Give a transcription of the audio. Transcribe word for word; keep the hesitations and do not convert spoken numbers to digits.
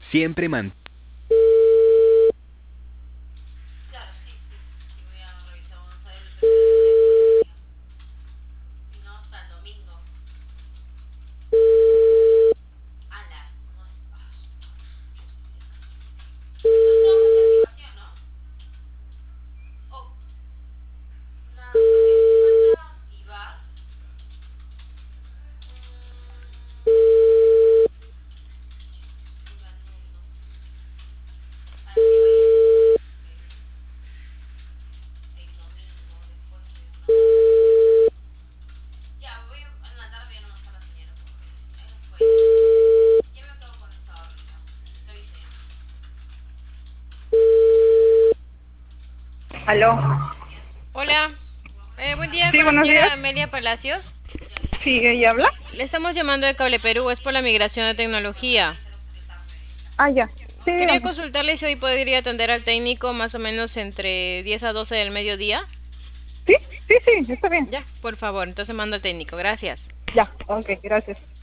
Siempre mantén. ¿Aló? Hola, eh, buen día Sí, con la buenos días. señora Amelia Palacios. Sí, ella habla. Le estamos llamando de Cable Perú, es por la migración de tecnología. Ah, ya. Sí, Quería dígame. consultarle si hoy podría atender al técnico más o menos entre diez a doce del mediodía. Sí, sí, sí, está bien. Ya, por favor, entonces mando al técnico, gracias. Ya, ok, gracias.